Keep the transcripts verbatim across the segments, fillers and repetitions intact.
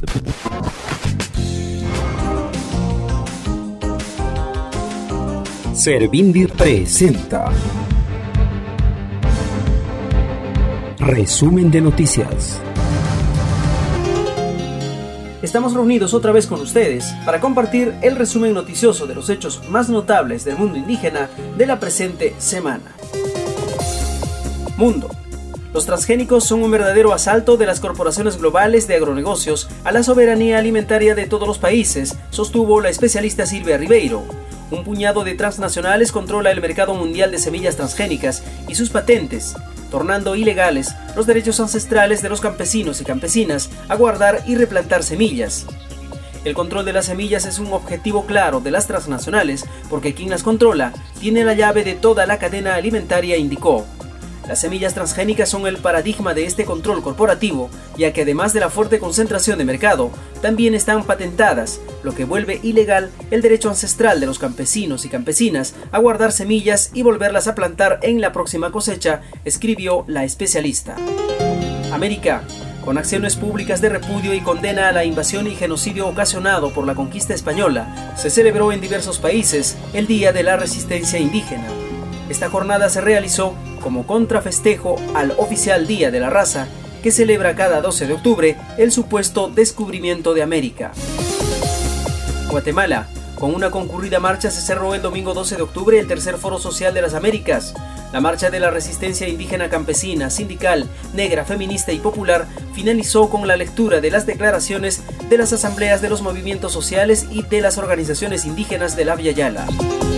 Servindi presenta Resumen de Noticias. Estamos reunidos otra vez con ustedes para compartir el resumen noticioso de los hechos más notables del mundo indígena de la presente semana. Mundo. Los transgénicos son un verdadero asalto de las corporaciones globales de agronegocios a la soberanía alimentaria de todos los países, sostuvo la especialista Silvia Ribeiro. Un puñado de transnacionales controla el mercado mundial de semillas transgénicas y sus patentes, tornando ilegales los derechos ancestrales de los campesinos y campesinas a guardar y replantar semillas. El control de las semillas es un objetivo claro de las transnacionales porque quien las controla tiene la llave de toda la cadena alimentaria, indicó. Las semillas transgénicas son el paradigma de este control corporativo, ya que además de la fuerte concentración de mercado, también están patentadas, lo que vuelve ilegal el derecho ancestral de los campesinos y campesinas a guardar semillas y volverlas a plantar en la próxima cosecha, escribió la especialista. América. Con acciones públicas de repudio y condena a la invasión y genocidio ocasionado por la conquista española, se celebró en diversos países el Día de la Resistencia Indígena. Esta jornada se realizó como contrafestejo al oficial Día de la Raza, que celebra cada doce de octubre el supuesto descubrimiento de América. Guatemala. Con una concurrida marcha se cerró el domingo doce de octubre el tercer Foro Social de las Américas. La marcha de la resistencia indígena campesina, sindical, negra, feminista y popular finalizó con la lectura de las declaraciones de las asambleas de los movimientos sociales y de las organizaciones indígenas de la Via Yala.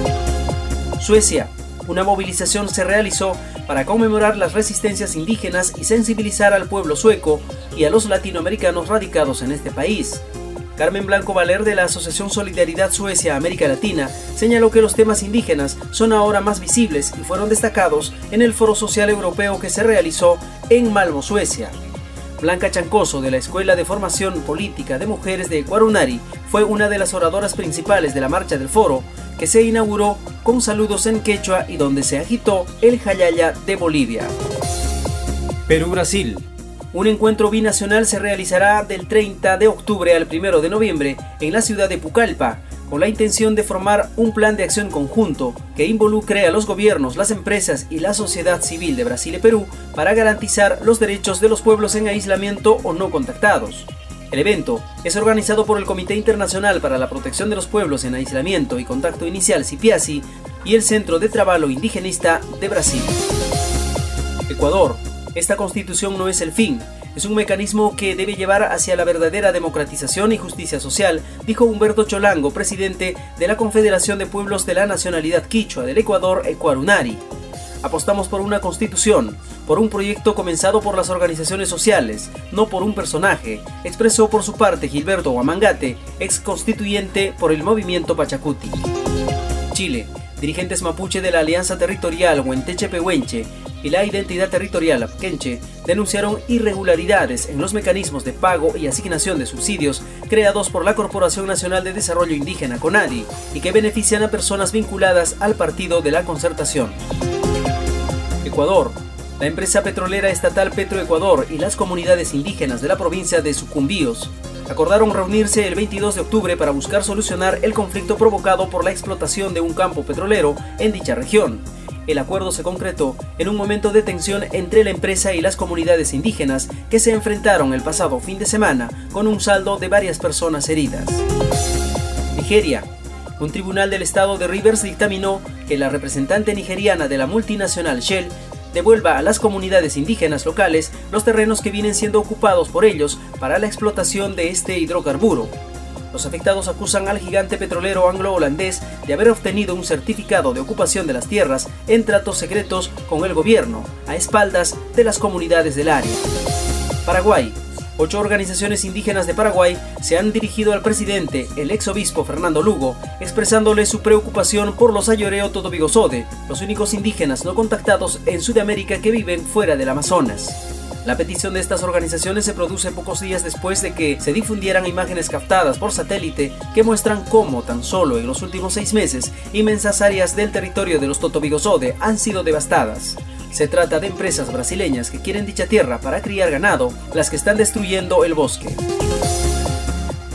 Suecia. Una movilización se realizó para conmemorar las resistencias indígenas y sensibilizar al pueblo sueco y a los latinoamericanos radicados en este país. Carmen Blanco Valer de la Asociación Solidaridad Suecia-América Latina señaló que los temas indígenas son ahora más visibles y fueron destacados en el Foro Social Europeo que se realizó en Malmö, Suecia. Blanca Chancoso, de la Escuela de Formación Política de Mujeres de Ecuarunari, fue una de las oradoras principales de la marcha del foro, que se inauguró con saludos en quechua y donde se agitó el Jayaya de Bolivia. Perú-Brasil. Un encuentro binacional se realizará del treinta de octubre al primero de noviembre en la ciudad de Pucallpa, con la intención de formar un plan de acción conjunto que involucre a los gobiernos, las empresas y la sociedad civil de Brasil y Perú para garantizar los derechos de los pueblos en aislamiento o no contactados. El evento es organizado por el Comité Internacional para la Protección de los Pueblos en Aislamiento y Contacto Inicial, CIPIASI, y el Centro de Trabajo Indigenista de Brasil. Ecuador. Esta constitución no es el fin, es un mecanismo que debe llevar hacia la verdadera democratización y justicia social, dijo Humberto Cholango, presidente de la Confederación de Pueblos de la Nacionalidad Quichua del Ecuador, Ecuarunari. Apostamos por una constitución, por un proyecto comenzado por las organizaciones sociales, no por un personaje, expresó por su parte Gilberto Huamangate, ex constituyente por el movimiento Pachacuti. Chile. Dirigentes mapuche de la Alianza Territorial Huenteche-Pehuenche y la Identidad Territorial Apquenche denunciaron irregularidades en los mecanismos de pago y asignación de subsidios creados por la Corporación Nacional de Desarrollo Indígena CONADI y que benefician a personas vinculadas al Partido de la Concertación. Ecuador. La empresa petrolera estatal Petroecuador y las comunidades indígenas de la provincia de Sucumbíos acordaron reunirse el veintidós de octubre para buscar solucionar el conflicto provocado por la explotación de un campo petrolero en dicha región. El acuerdo se concretó en un momento de tensión entre la empresa y las comunidades indígenas que se enfrentaron el pasado fin de semana con un saldo de varias personas heridas. Nigeria. Un tribunal del estado de Rivers dictaminó que la representante nigeriana de la multinacional Shell devuelva a las comunidades indígenas locales los terrenos que vienen siendo ocupados por ellos para la explotación de este hidrocarburo. Los afectados acusan al gigante petrolero anglo-holandés de haber obtenido un certificado de ocupación de las tierras en tratos secretos con el gobierno, a espaldas de las comunidades del área. Paraguay. Ocho organizaciones indígenas de Paraguay se han dirigido al presidente, el exobispo Fernando Lugo, expresándole su preocupación por los Ayoreo Totobigosode, los únicos indígenas no contactados en Sudamérica que viven fuera del Amazonas. La petición de estas organizaciones se produce pocos días después de que se difundieran imágenes captadas por satélite que muestran cómo tan solo en los últimos seis meses inmensas áreas del territorio de los Totobigosode han sido devastadas. Se trata de empresas brasileñas que quieren dicha tierra para criar ganado, las que están destruyendo el bosque.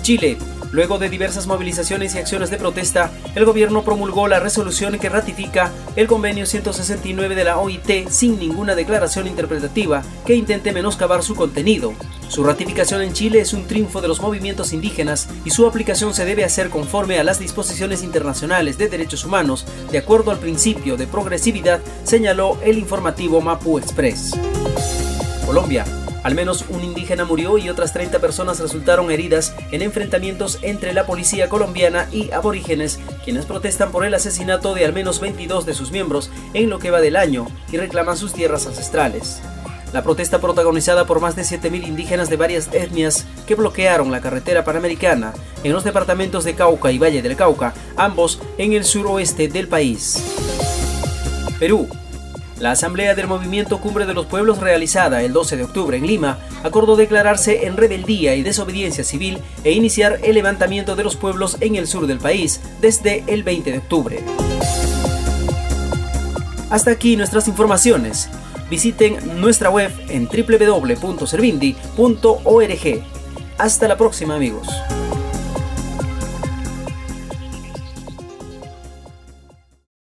Chile. Luego de diversas movilizaciones y acciones de protesta, el gobierno promulgó la resolución que ratifica el convenio ciento sesenta y nueve de la O I T sin ninguna declaración interpretativa que intente menoscabar su contenido. Su ratificación en Chile es un triunfo de los movimientos indígenas y su aplicación se debe hacer conforme a las disposiciones internacionales de derechos humanos, de acuerdo al principio de progresividad, señaló el informativo Mapu Express. Colombia. Al menos un indígena murió y otras treinta personas resultaron heridas en enfrentamientos entre la policía colombiana y aborígenes, quienes protestan por el asesinato de al menos veintidós de sus miembros en lo que va del año y reclaman sus tierras ancestrales. La protesta protagonizada por más de siete mil indígenas de varias etnias que bloquearon la carretera panamericana en los departamentos de Cauca y Valle del Cauca, ambos en el suroeste del país. Perú. La Asamblea del Movimiento Cumbre de los Pueblos, realizada el doce de octubre en Lima, acordó declararse en rebeldía y desobediencia civil e iniciar el levantamiento de los pueblos en el sur del país desde el veinte de octubre. Hasta aquí nuestras informaciones. Visiten nuestra web en doble u doble u doble u punto servindi punto org. Hasta la próxima, amigos.